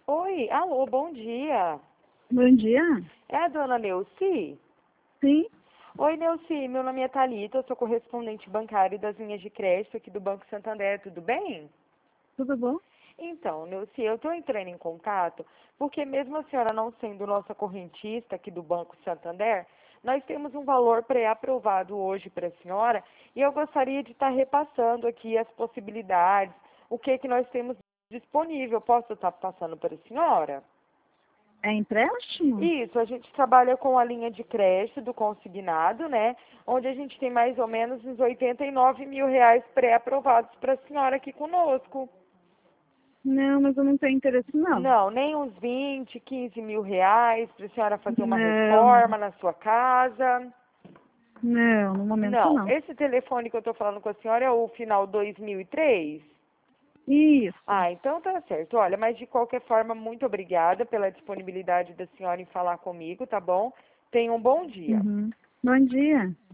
Oi, alô, bom dia. Bom dia. É a dona Neuci? Sim, Oi, Neuci, meu nome é Thalita, eu sou correspondente bancário das linhas de crédito aqui do Banco Santander, tudo bem? tudo bom? Então, Neuci, eu estou entrando em contato porque mesmo a senhora não sendo nossa correntista aqui do Banco Santander, nós temos um valor pré-aprovado hoje para a senhora e eu gostaria de estar repassando aqui as possibilidades, o que nós temos disponível. Posso estar passando para a senhora? É empréstimo? Isso, a gente trabalha com a linha de crédito do consignado, né? Onde a gente tem mais ou menos uns 89 mil reais pré-aprovados para a senhora aqui conosco. Não, mas eu não tenho interesse, não. Não, nem uns 20, 15 mil reais para a senhora fazer uma Não, reforma na sua casa. não, no momento Não, não. esse telefone que eu estou falando com a senhora é o final 2003? Isso. Ah, então tá certo. Olha, mas de qualquer forma, muito obrigada pela disponibilidade da senhora em falar comigo, tá bom? Tenha um bom dia. Uhum. Bom dia.